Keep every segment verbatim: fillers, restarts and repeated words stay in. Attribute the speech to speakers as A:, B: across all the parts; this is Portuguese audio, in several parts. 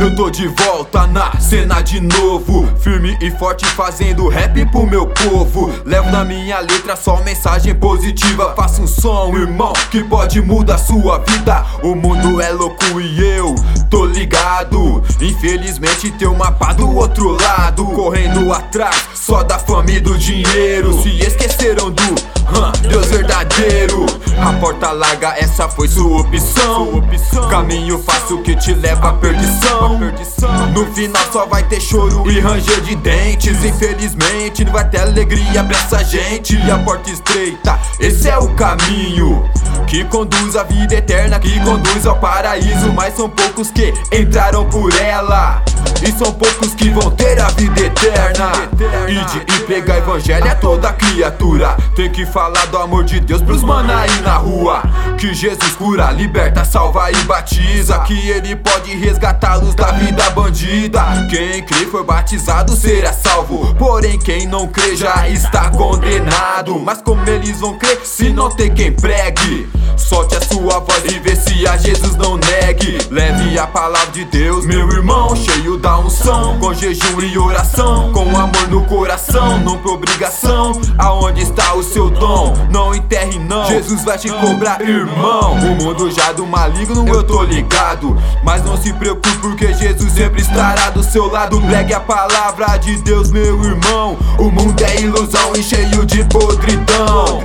A: Eu tô de volta na cena de novo, firme e forte fazendo rap pro meu povo. Levo na minha letra só mensagem positiva. Faça um som, irmão, que pode mudar sua vida. O mundo é louco e eu tô ligado. Infelizmente tem um mapa do outro lado, correndo atrás só da fama e do dinheiro. Se esqueceram do hum, Deus verdadeiro. A porta larga, essa foi sua opção. Caminho fácil que te leva à perdição. No final só vai ter choro e ranger de dentes. Infelizmente não vai ter alegria pra essa gente. E a porta estreita, esse é o caminho que conduz à vida eterna, que conduz ao paraíso. Mas são poucos que entraram por ela, e são poucos que vão ter a vida eterna. Ide e pregar evangelho a toda criatura. Tem que falar do amor de Deus pros mano aí na rua. Que Jesus cura, liberta, salva e batiza. Que ele pode resgatá-los da vida bandida. Quem crê foi batizado será salvo, porém quem não crê já está condenado. Mas como eles vão crer se não tem quem pregue? Solte a sua voz e vê se a Jesus não negue. Leve a palavra de Deus, meu irmão, cheio da unção, com jejum e oração, com amor no coração, não por obrigação. Aonde está o seu dom? Não enterre não, Jesus vai te cobrar, irmão. O mundo já do maligno eu tô ligado, mas não se preocupe porque Jesus sempre estará do seu lado. Pregue a palavra de Deus, meu irmão. O mundo é ilusão e cheio de podridão.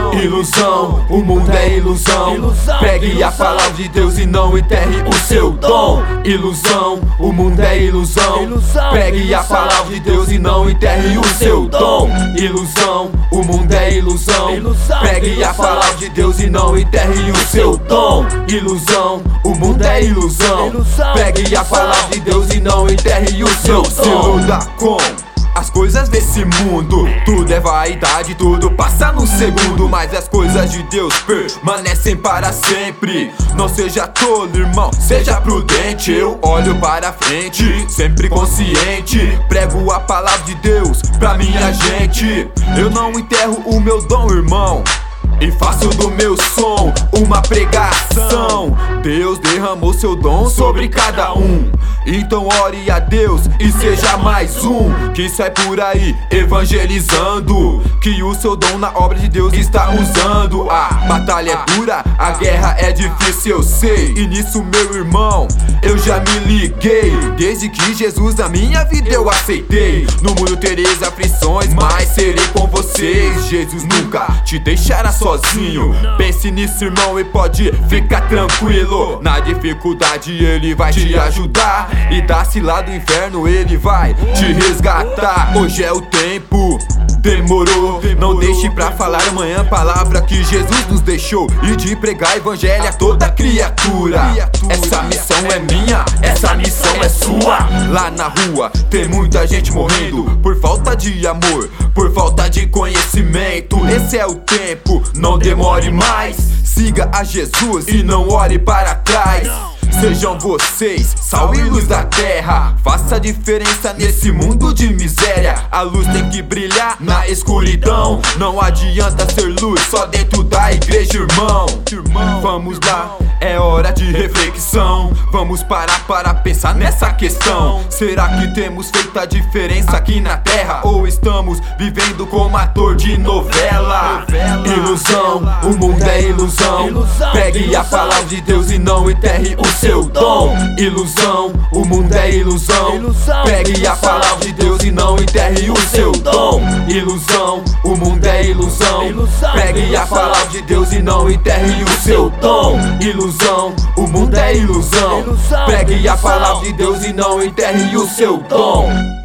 A: Ilusão, o mundo é ilusão. Pregue a palavra de Deus e não enterre o seu dom. Ilusão, o mundo é ilusão. Pregue a palavra de Deus e não enterre o seu dom. Ilusão, o mundo é ilusão. Pregue a palavra de Deus e não enterre o seu dom. Ilusão, o mundo é ilusão. Pregue a palavra de Deus e não enterre o seu dom. Se iluda com as coisas desse mundo, tudo é vaidade, tudo passa num segundo. Mas as coisas de Deus permanecem para sempre. Não seja tolo, irmão, seja prudente. Eu olho para frente, sempre consciente. Prego a palavra de Deus pra minha gente. Eu não enterro o meu dom, irmão, e faço do meu som uma pregação. Deus derramou seu dom sobre cada um, então ore a Deus e seja mais um que sai por aí evangelizando. Que o seu dom na obra de Deus está usando. A batalha é dura, a guerra é difícil, eu sei. E nisso, meu irmão, eu já me liguei. Desde que Jesus na minha vida eu aceitei. No mundo tereis aflições, mas serei com vocês. Jesus nunca te deixará sozinho. Pense nisso, irmão, e pode ficar tranquilo. Na dificuldade ele vai te ajudar, e da-se lá do inferno ele vai te resgatar. Hoje é o tempo, demorou. Não deixe pra falar amanhã a palavra que Jesus nos deixou, e de pregar evangelho a toda criatura. Essa missão é minha, essa missão é sua. Lá na rua tem muita gente morrendo por falta de amor, por falta de conhecimento. Esse é o tempo, não demore mais. Siga a Jesus e não olhe para trás. Sejam vocês sal e luz da terra. Faça a diferença nesse mundo de miséria. A luz tem que brilhar na escuridão. Não adianta ser luz só dentro da igreja, irmão. Vamos lá, é hora de reflexão. Vamos parar para pensar nessa questão. Será que temos feito a diferença aqui na terra? Ou estamos vivendo como ator de novela? Ilusão, o mundo é ilusão. Pegue a palavra de Deus e não enterre o seu dom. Ilusão, o mundo é ilusão. Pegue a palavra de Deus e não enterre o seu dom. Ilusão, o mundo é ilusão. Pegue a palavra de Deus e não enterre o seu dom. Ilusão, o mundo é ilusão. Pegue a palavra de Deus e não enterre o seu dom.